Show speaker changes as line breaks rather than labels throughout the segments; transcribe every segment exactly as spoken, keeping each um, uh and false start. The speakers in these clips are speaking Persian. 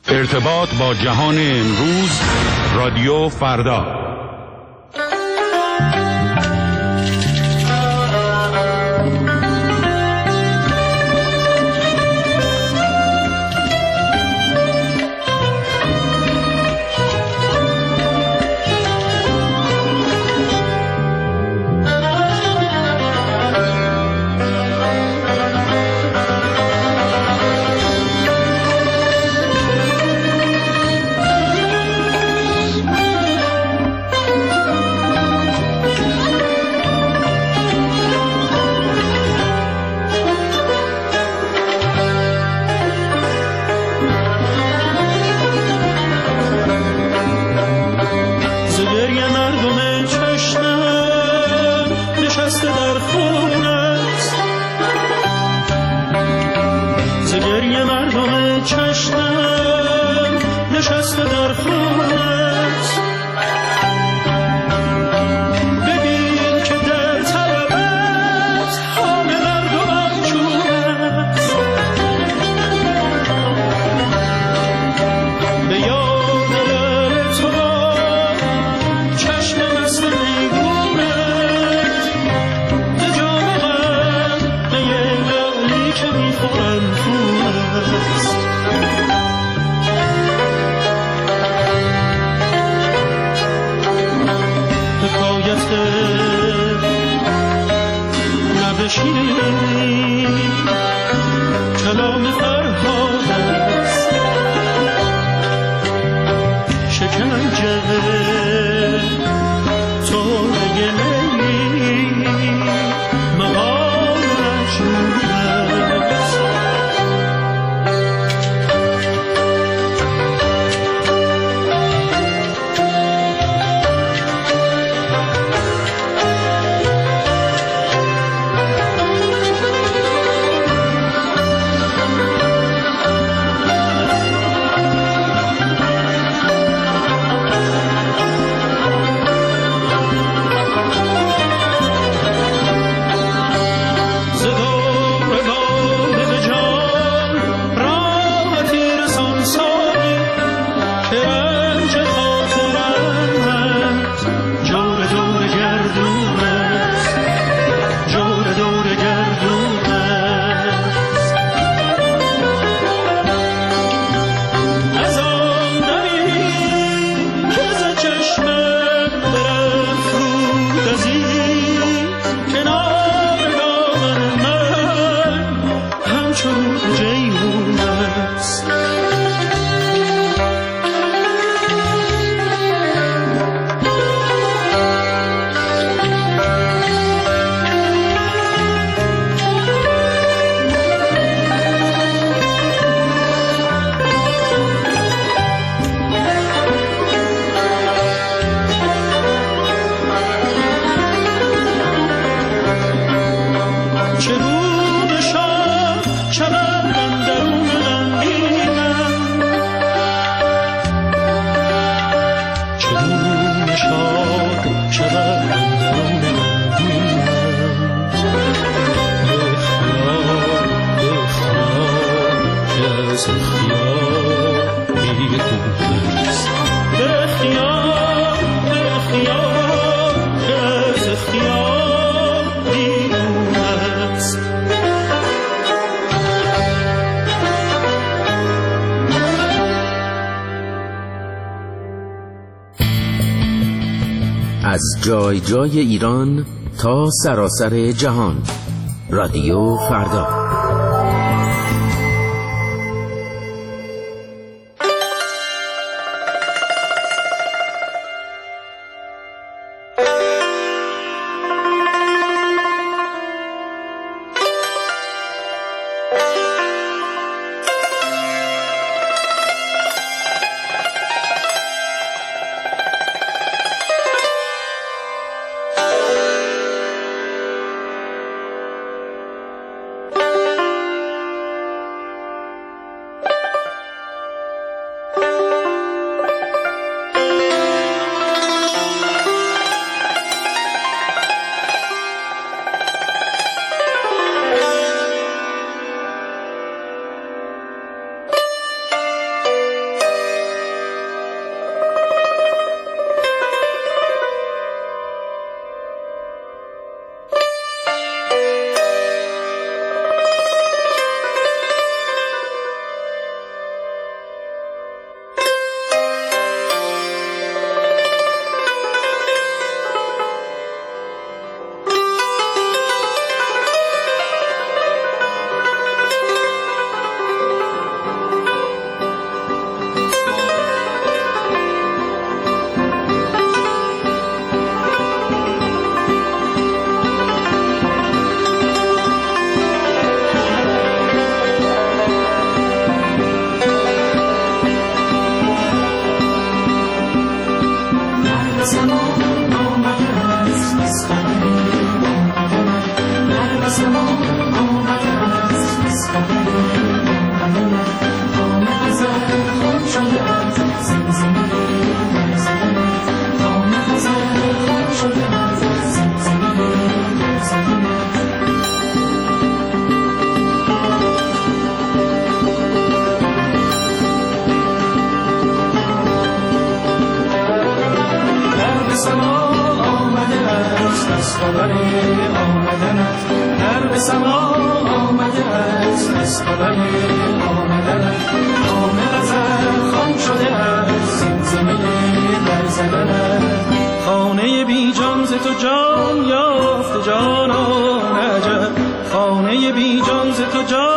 ارتباط با جهان امروز، رادیو فردا.
از جای جای ایران تا سراسر جهان، رادیو فردا.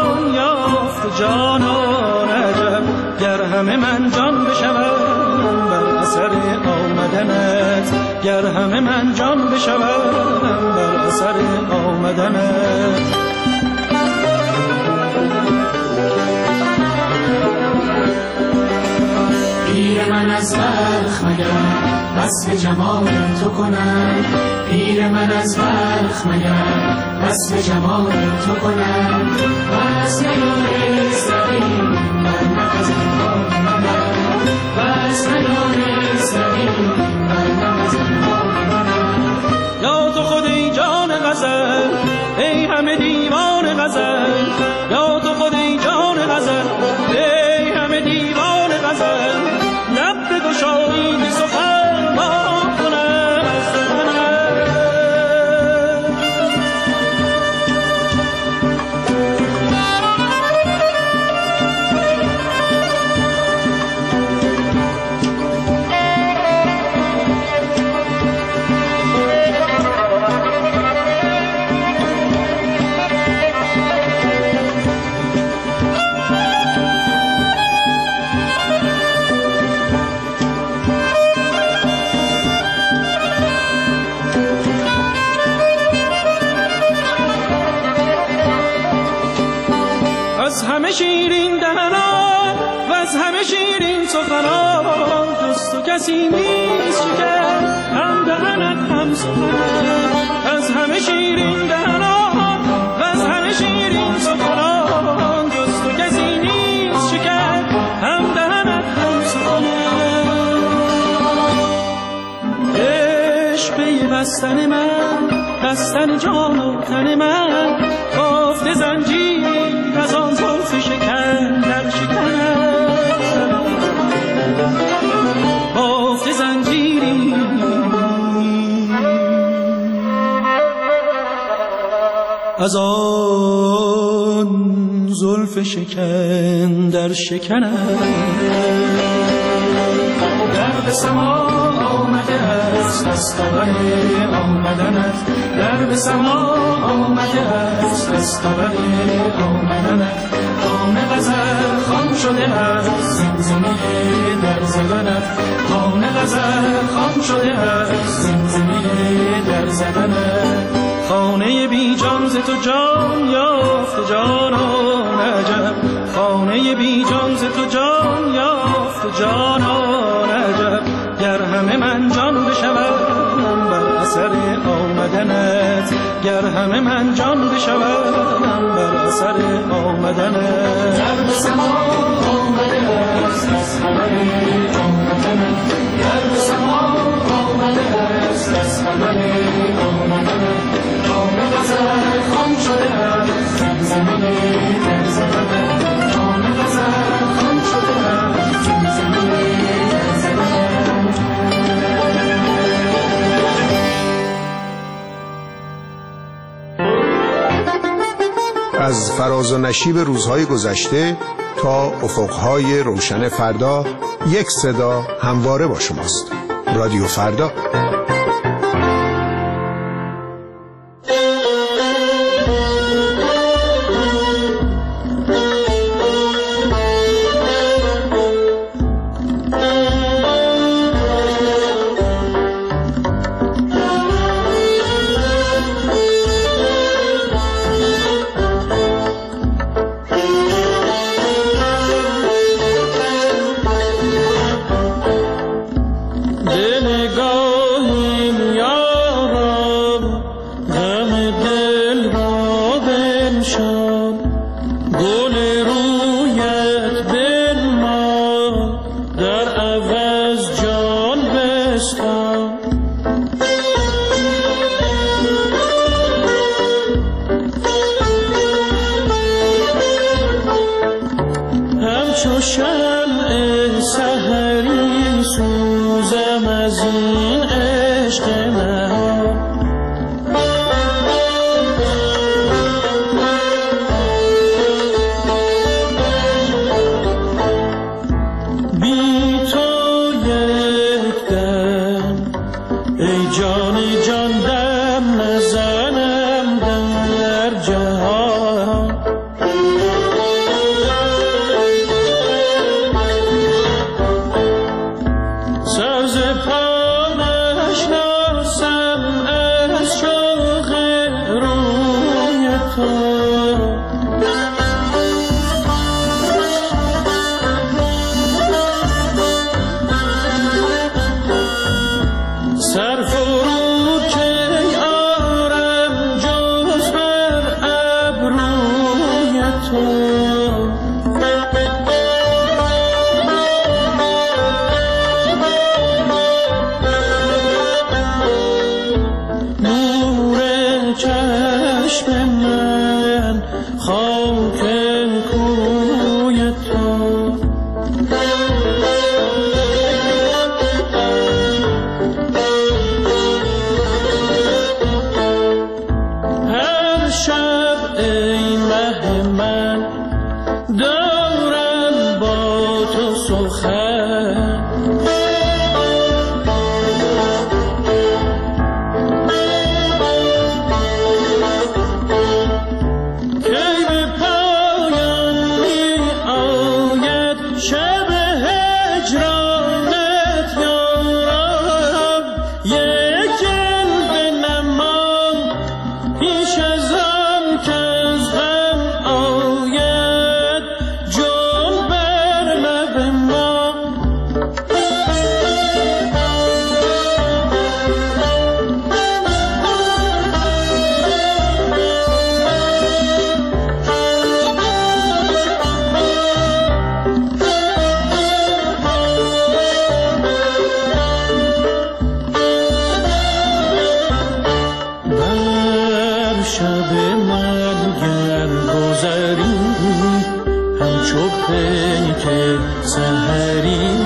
جان یافت جانان عجب گر همه من جان بشوم بر اثر آمدنت گر همه من جان بشوم بر اثر آمدنت
پیر من از بلخ مگر بس به جمال تو کنم پیر من از بلخ مگر بس به جمال تو کنم بس ندانست رقیب بر نفزنهای منم بس ندانست رقیب بر نفزنهای منم
یا تو خود ای جان غزل ای همه دیوان غزل یا تو خود ای جان غزل ای همه دیوان غزل لب بگشایی که سخن با کنم از از همه شیرین دهنان و از همه شیرین سخنان جز تو کسی نیست شکر هم دهنت هم سخنت از همه شیرین دهنان و از همه شیرین سخنان جز تو کسی نیست شکر هم دهنت هم سخنت عشق پیوستن من بستن جان و تن من گفت زنجیر از آن زلف شکن در شکنم بافت زنجیری از آن زلف شکن در شکنم در به سما آمده است از خبر آمدنت در به سما آمده است از خبر آمدنت خان غزل خان شده است زمزمه در زدنت خان غزل خان شده است زمزمه در زدنت خانه بی جان ز تو جان یافت جانان عجب خانه بی جان ز تو جان یافت جانان عجب گر همه من جان بشوم بر اثر آمدنت گر همه من جان بشوم بر اثر آمدنت
در به سما آمده است از خبر آمدنت در به سما آمده است از خبر آمدنت خان غزل خان شده است زمزمه در زدنت خان غزل خان شده است زمزمه در زدنت
از فراز و نشیب روزهای گذشته تا افقهای روشن فردا یک صدا همواره با شماست. رادیو فردا.
تو سخن کی به پایان می آید شب هجرانت یارم یک جلوه نما پیش از آن که از غم آید جان بر لب ما بر شب مرگر گذری همچو پیک سحری